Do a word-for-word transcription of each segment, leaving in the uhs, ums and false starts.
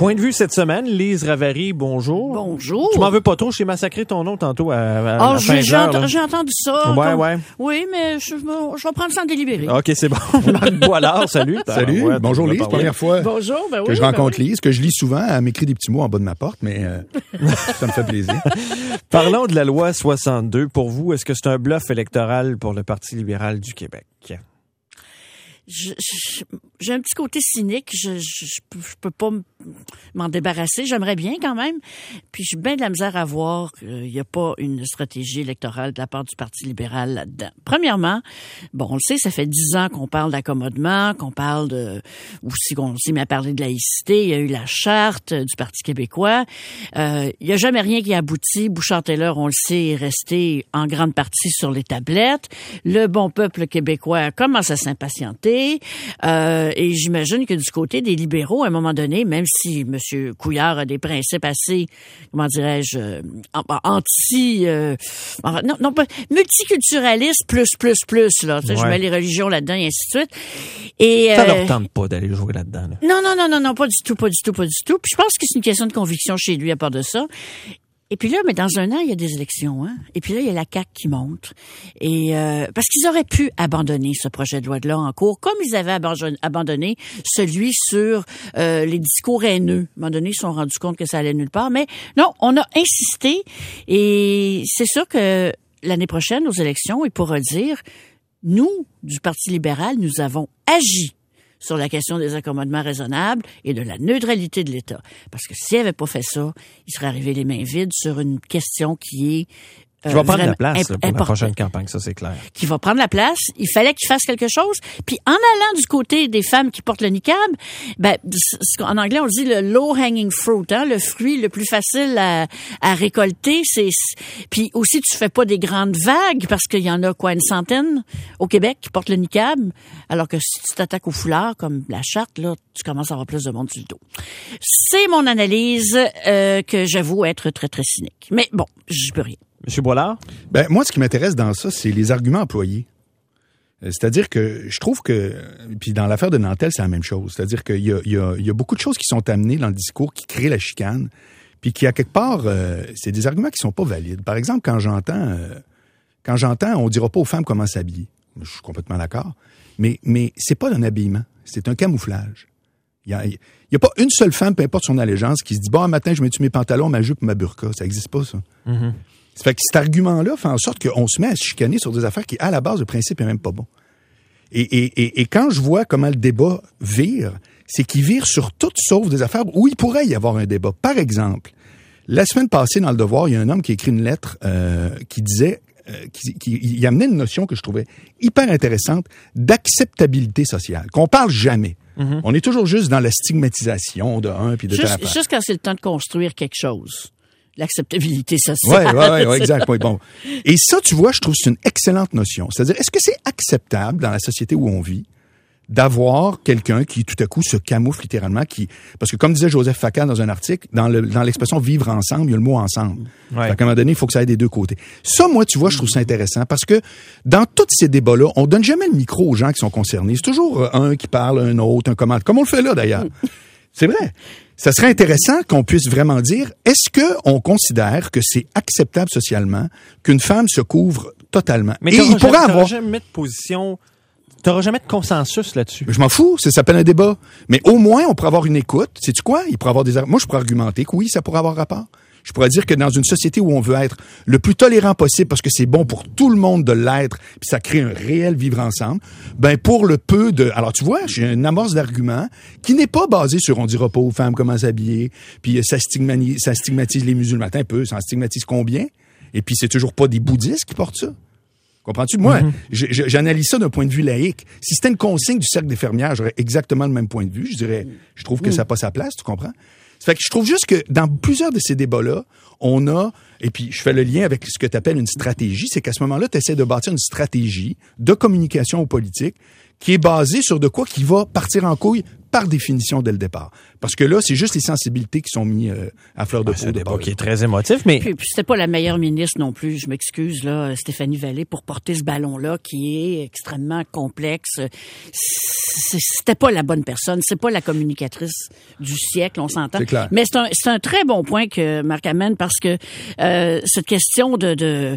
Point de vue cette semaine, Lise Ravary, bonjour. Bonjour. Tu m'en veux pas trop, j'ai massacré ton nom tantôt à, à oh, la j'ai, fin de j'ai, l'heure, ent- j'ai entendu ça. Ouais, comme... ouais. Oui, mais je, je, je vais prendre ça en délibéré. OK, c'est bon. Marc Boilard, salut. Salut, ouais, bonjour Lise, première fois Bonjour, ben oui, que je ben rencontre oui. Lise, que je lis souvent, elle m'écrit des petits mots en bas de ma porte, mais euh, ça me fait plaisir. Parlons de la loi soixante-deux. Pour vous, est-ce que c'est un bluff électoral pour le Parti libéral du Québec? Je, je, j'ai un petit côté cynique. Je, je, je, peux, je peux pas m'en débarrasser. J'aimerais bien quand même. Puis j'ai bien de la misère à voir qu'il n'y a pas une stratégie électorale de la part du Parti libéral là-dedans. Premièrement, bon, on le sait, ça fait dix ans qu'on parle d'accommodement, qu'on parle de... aussi qu'on s'est mis à parler de laïcité. Il y a eu la charte du Parti québécois. Euh, il n'y a jamais rien qui a abouti. Bouchard-Taylor, on le sait, est resté en grande partie sur les tablettes. Le bon peuple québécois commence à s'impatienter. Euh, et j'imagine que du côté des libéraux, à un moment donné, même si M. Couillard a des principes assez, comment dirais-je, euh, anti... Euh, non, non, pas multiculturalistes plus, plus, plus, là. Tu sais, Ouais. je mets les religions là-dedans et ainsi de suite. Et, Ça euh, leur tente pas d'aller jouer là-dedans. Là. non, non, non, non, non, pas du tout, pas du tout, pas du tout. Puis je pense que c'est une question de conviction chez lui à part de ça. Et puis là, mais dans un an, il y a des élections, hein. Et puis là, il y a la C A Q qui monte. Et euh, parce qu'ils auraient pu abandonner ce projet de loi de là en cours, comme ils avaient abandonné celui sur euh, les discours haineux. À un moment donné, ils se sont rendus compte que ça allait nulle part. Mais non, on a insisté. Et c'est sûr que l'année prochaine, aux élections, il pourra dire, nous, du Parti libéral, nous avons agi sur la question des accommodements raisonnables et de la neutralité de l'État. Parce que s'il n'avait pas fait ça, il serait arrivé les mains vides sur une question qui est euh, Qui va prendre la place imp- là, pour important. la prochaine campagne, ça c'est clair. Qui va prendre la place. Il fallait qu'il fasse quelque chose. Puis en allant du côté des femmes qui portent le niqab, ben, en anglais on dit le low hanging fruit, hein, le fruit le plus facile à, à récolter. C'est, puis aussi tu fais pas des grandes vagues parce qu'il y en a quoi une centaine au Québec qui portent le niqab, alors que si tu t'attaques au foulard comme la charte là, tu commences à avoir plus de monde sur le dos. C'est mon analyse euh, que j'avoue être très très cynique. Mais bon, je peux rien. Monsieur Boilard? Ben, moi, ce qui m'intéresse dans ça, c'est les arguments employés. C'est-à-dire que je trouve que, puis dans l'affaire de Nantel, c'est la même chose. C'est-à-dire qu'il y a, il y a, il y a beaucoup de choses qui sont amenées dans le discours qui créent la chicane, puis qui, à quelque part, euh, c'est des arguments qui sont pas valides. Par exemple, quand j'entends, euh, quand j'entends, on dira pas aux femmes comment s'habiller. Je suis complètement d'accord. Mais, mais c'est pas un habillement. C'est un camouflage. Il y a, il y a pas une seule femme, peu importe son allégeance, qui se dit, bon, un matin, je mets-tu mes pantalons, ma jupe, ma burqa. Ça existe pas, ça. Mm-hmm. Ça fait que cet argument-là fait en sorte qu'on se met à se chicaner sur des affaires qui, à la base, le principe est même pas bon. Et, et, et, et quand je vois comment le débat vire, c'est qu'il vire sur tout sauf des affaires où il pourrait y avoir un débat. Par exemple, la semaine passée, dans Le Devoir, il y a un homme qui a écrit une lettre euh, qui disait, euh, qui, qui il amenait une notion que je trouvais hyper intéressante d'acceptabilité sociale, qu'on parle jamais. Mm-hmm. On est toujours juste dans la stigmatisation de un puis de Juste, telle affaire. juste quand c'est le temps de construire quelque chose. L'acceptabilité sociale. Oui, ouais, ouais, ouais, exact. Ouais, bon. Et ça, tu vois, je trouve que c'est une excellente notion. C'est-à-dire, est-ce que c'est acceptable dans la société où on vit d'avoir quelqu'un qui, tout à coup, se camoufle littéralement, qui, parce que comme disait Joseph Facal dans un article, dans, le, dans l'expression vivre ensemble, il y a le mot ensemble. Ouais. Fait qu'à un moment donné, il faut que ça aille des deux côtés. Ça, moi, tu vois, je trouve ça intéressant parce que dans tous ces débats-là, on donne jamais le micro aux gens qui sont concernés. C'est toujours un qui parle, un autre, un commentaire, comme on le fait là, d'ailleurs. C'est vrai. Ça serait intéressant qu'on puisse vraiment dire, est-ce que on considère que c'est acceptable socialement qu'une femme se couvre totalement? Mais Et il pourrait jamais, avoir... jamais de position... T'auras jamais de consensus là-dessus. Je m'en fous, ça s'appelle un débat. Mais au moins, on pourrait avoir une écoute. Sais-tu quoi? Il pourrait avoir des... Moi, je pourrais argumenter que oui, ça pourrait avoir rapport. Je pourrais dire que dans une société où on veut être le plus tolérant possible parce que c'est bon pour tout le monde de l'être, puis ça crée un réel vivre ensemble, ben pour le peu de... Alors tu vois, j'ai une amorce d'argument qui n'est pas basé sur on dira pas aux femmes comment s'habiller, puis ça stigmatise, ça stigmatise les musulmans un peu, ça en stigmatise combien? Et puis c'est toujours pas des bouddhistes qui portent ça. Comprends-tu? Moi, mm-hmm. je, je, j'analyse ça d'un point de vue laïque. Si c'était une consigne du cercle des fermières, j'aurais exactement le même point de vue. Je dirais, je trouve que mm. ça n'a pas sa place, tu comprends? Ça fait que je trouve juste que dans plusieurs de ces débats-là, on a, et puis je fais le lien avec ce que tu appelles une stratégie, c'est qu'à ce moment-là, tu essaies de bâtir une stratégie de communication aux politiques qui est basée sur de quoi qui va partir en couille par définition dès le départ. Parce que là, c'est juste les sensibilités qui sont mises euh, à fleur de Ah, peau. c'est un de débat part et qui est d'autre. très émotif, mais Puis, puis c'était pas la meilleure ministre non plus, je m'excuse, là, Stéphanie Vallée, pour porter ce ballon-là qui est extrêmement complexe. C'est- C'était pas la bonne personne, c'est pas la communicatrice du siècle, on s'entend. C'est clair. Mais c'est un, c'est un très bon point que Marc amène parce que euh, cette question de... de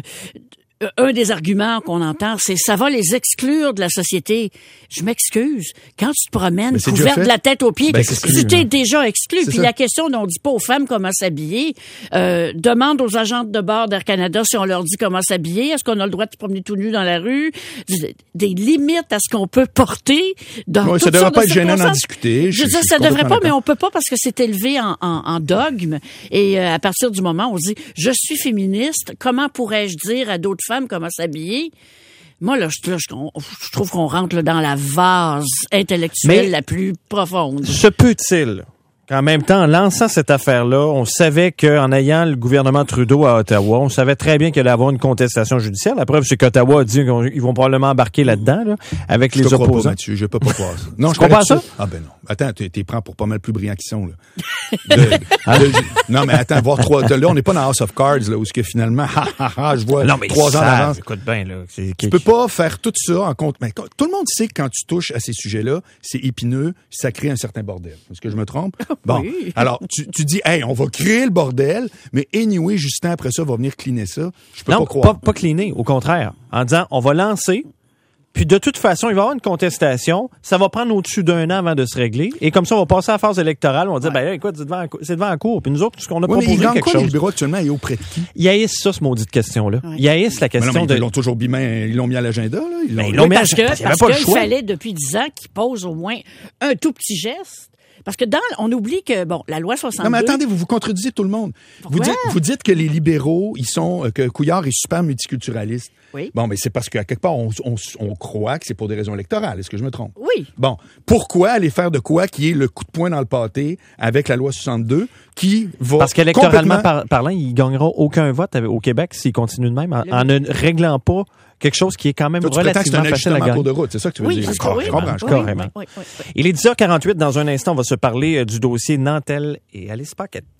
un des arguments qu'on entend, c'est ça va les exclure de la société. Je m'excuse. Quand tu te promènes Mais c'est déjà couvert fait. de la tête aux pieds, Ben, c'est exclu, tu t'es hein. déjà exclu. C'est Puis ça. la question, on dit pas aux femmes comment s'habiller. Euh, demande aux agentes de bord d'Air Canada si on leur dit comment s'habiller. Est-ce qu'on a le droit de se promener tout nu dans la rue? Des, des limites à ce qu'on peut porter dans Ouais, toutes ça devrait sortes pas de être gênant d'en circonstances. discuter. Je veux Je- dire, je suis ça devrait complètement pas, mais d'accord. on peut pas parce que c'est élevé en, en, en dogme. Et euh, à partir du moment où on se dit, je suis féministe, comment pourrais-je dire à d'autres femmes comment s'habiller? Moi, là, je, là, je, on- je trouve qu'on rentre là, dans la vase intellectuelle Mais- la plus profonde. se peut-il qu'en même temps, en lançant cette affaire-là, on savait qu'en ayant le gouvernement Trudeau à Ottawa, on savait très bien qu'il allait avoir une contestation judiciaire. La preuve, c'est qu'Ottawa a dit qu'ils vont probablement embarquer là-dedans, là, avec Je les te crois pas, opposants. Mathieu, je peux pas croire ça. Non, Tu je t'arrête comprends ça? Ah ben non. Attends, tu t'es prends pour pas mal plus brillants qu'ils sont, là. De- de- non, mais attends, voir trois... de- Là, on n'est pas dans House of Cards, là, où ce que finalement, ha, ha, ha, je vois Non, mais trois ans ça, d'avance. écoute bien, là. c'est- Tu peux pas faire tout ça en compte. Mais tout le monde sait que quand tu touches à ces sujets-là, c'est épineux, ça crée un certain bordel. Est-ce que je me trompe? Bon. Oui. Alors, tu, tu dis, hey, on va créer le bordel, mais anyway, Justin, après ça, va venir cleaner ça. Je peux Non, pas croire. pas, pas cleaner, au contraire. En disant, on va lancer, puis de toute façon, il va y avoir une contestation. Ça va prendre au-dessus d'un an avant de se régler. Et comme ça, on va passer à la phase électorale. On va dire, ben là, écoute, c'est devant, la cou- c'est devant la cour. Puis nous autres, ce qu'on a Ouais, mais proposé ils gagnent quelque quoi, les chose. libéraux, actuellement, et auprès de qui? Ils haïssent ça, ce maudite question-là. Ouais. Ils haïssent la Mais non, question mais de... ils l'ont toujours mis, main- ils l'ont mis à l'agenda, là. Ils l'ont- Ben, ils l'ont Oui, mis à- parce que, parce qu'il y avait parce pas le qu'il choix. fallait depuis dix ans qu'ils posent au moins un tout petit geste. Parce que dans, on oublie que, bon, la loi soixante-deux... Non, mais attendez, vous vous contredisez tout le monde. Vous Pourquoi? dites, vous dites que les libéraux, ils sont, euh, que Couillard est super multiculturaliste. Oui. Bon, mais c'est parce qu'à quelque part, on, on, on croit que c'est pour des raisons électorales. Est-ce que je me trompe? Oui. Bon. Pourquoi aller faire de quoi qui est le coup de poing dans le pâté avec la loi soixante-deux qui va Parce qu'électoralement complètement- par- parlant, ils gagneront aucun vote avec- au Québec s'ils continuent de même, en, en ne réglant pas quelque chose qui est quand même Toi, tu prétends que c'est relativement un facile à ajustement en gagner. cours de route, c'est ça que tu veux Oui, dire? c'est ça, oui. Je comprends, je Oui, comprends. carrément. oui, oui, oui. Il est dix heures quarante-huit. Dans un instant, on va se parler euh, du dossier Nantel et Alice Paquette.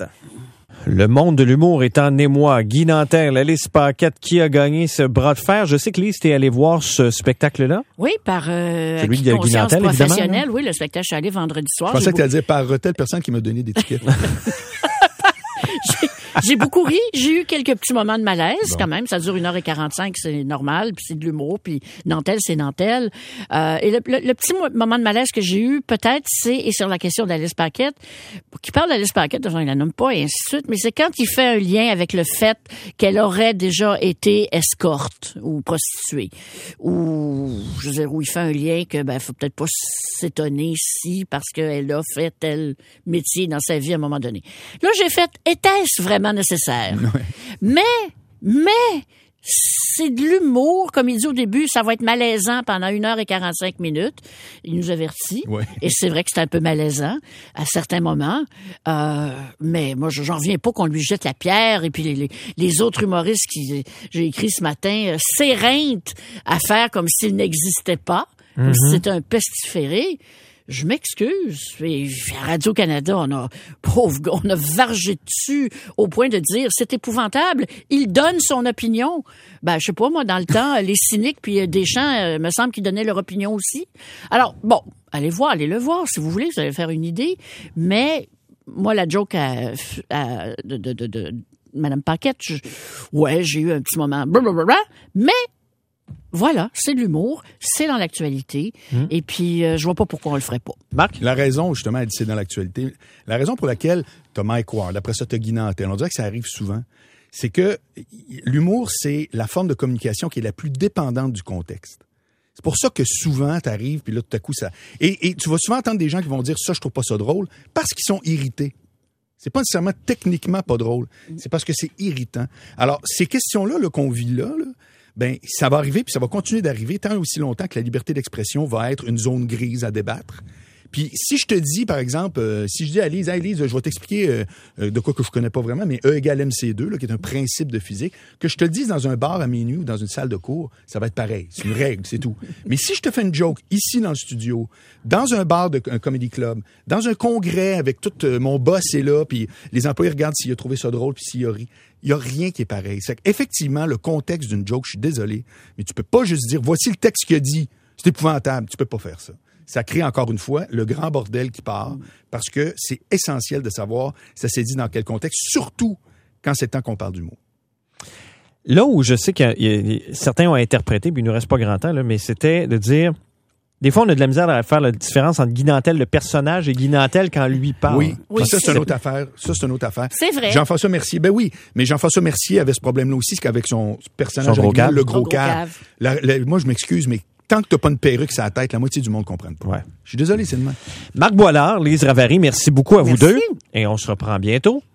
Le monde de l'humour est en émoi. Guy Nantel, Alice Paquette, qui a gagné ce bras de fer? Je sais que Lise, t'es allé voir ce spectacle-là. Oui, par euh, Celui acquis de de Guy conscience Nantel, évidemment, professionnelle. Oui, le spectacle, je suis allée vendredi soir. Je pensais J'ai que tu allais dire par telle personne qui m'a donné des tickets. J'ai- J'ai beaucoup ri. J'ai eu quelques petits moments de malaise quand même. Ça dure une heure et quarante-cinq, c'est normal. Puis c'est de l'humour. Puis Nantel, c'est Nantel. Euh, et le, le- le petit mo- moment de malaise que j'ai eu, peut-être, c'est et sur la question d'Alice Paquette, qui parle d'Alice Paquette, genre, il la nomme pas et ainsi de suite. Mais c'est quand il fait un lien avec le fait qu'elle aurait déjà été escorte ou prostituée, ou je veux dire où il fait un lien que ben faut peut-être pas s'étonner si parce qu'elle a fait tel métier dans sa vie à un moment donné. Là, j'ai fait, était-ce vraiment nécessaire? Mais, mais, c'est de l'humour. Comme il dit au début, ça va être malaisant pendant une heure et quarante-cinq minutes. Il nous avertit. Ouais. Et c'est vrai que c'est un peu malaisant à certains moments. Euh, mais moi, je- j'en reviens pas qu'on lui jette la pierre. Et puis les, les, les autres humoristes qui, j'ai écrit ce matin, euh, s'éreintent à faire comme s'il n'existait pas, comme si c'était un pestiféré. Je m'excuse. Et à Radio-Canada, on a, pauvre gars, on a vargé dessus au point de dire, c'est épouvantable. Il donne son opinion. Ben, je sais pas, moi, dans le temps, les cyniques puis euh, Deschamps, euh, me semble qu'ils donnaient leur opinion aussi. Alors, bon, allez voir, allez le voir, si vous voulez, vous allez faire une idée. Mais, moi, la joke à, à- de, de, de, de Mme Paquette, je- ouais, j'ai eu un petit moment, blablabla, mais, voilà, c'est de l'humour, c'est dans l'actualité, et puis euh, je vois pas pourquoi on le ferait pas. Marc? La raison, justement, elle dit c'est dans l'actualité. La raison pour laquelle t'as Mike Ward, après ça t'as Guy Nantel, on dirait que ça arrive souvent, c'est que l'humour, c'est la forme de communication qui est la plus dépendante du contexte. C'est pour ça que souvent, t'arrives, puis là, tout à coup, ça... Et, et tu vas souvent entendre des gens qui vont dire « ça, je trouve pas ça drôle », parce qu'ils sont irrités. C'est pas nécessairement techniquement pas drôle, c'est parce que c'est irritant. Alors, ces questions-là là, qu'on vit là, là, ben ça va arriver, puis ça va continuer d'arriver tant et aussi longtemps que la liberté d'expression va être une zone grise à débattre. Puis si je te dis, par exemple, euh, si je dis à Lise, hey Lise, je vais t'expliquer euh, euh, de quoi que je connais pas vraiment, mais E égale M C deux, là, qui est un principe de physique, que je te le dise dans un bar à minuit ou dans une salle de cours, ça va être pareil. C'est une règle, c'est tout. Mais si je te fais une joke ici dans le studio, dans un bar de un comedy club, dans un congrès avec tout euh, mon boss est là, puis les employés regardent s'il a trouvé ça drôle, puis s'il a ri. Il y a rien qui est pareil. C'est effectivement le contexte d'une joke, je suis désolé, mais tu peux pas juste dire voici le texte qu'il a dit. C'est épouvantable, tu peux pas faire ça. Ça crée encore une fois le grand bordel qui part parce que c'est essentiel de savoir ça s'est dit dans quel contexte, surtout quand c'est temps qu'on parle d'humour. Là où je sais que certains ont interprété, puis il nous reste pas grand temps, là, mais c'était de dire, des fois on a de la misère à faire la différence entre Guy Nantel, le personnage, et Guy Nantel quand lui parle. Oui, oui ça c'est une autre affaire. Ça c'est une autre affaire. C'est vrai. Jean-François Mercier, ben oui, mais Jean-François Mercier avait ce problème-là aussi, c'est qu'avec son personnage son gros original, cave. le gros Son gros cave. cave. La, la, moi je m'excuse, mais tant que t'as pas une perruque sur la tête, la moitié du monde ne comprenne pas. Ouais. Je suis désolé, c'est le même. Marc Boilard, Lise Ravary, merci beaucoup à Merci. vous deux. Et on se reprend bientôt.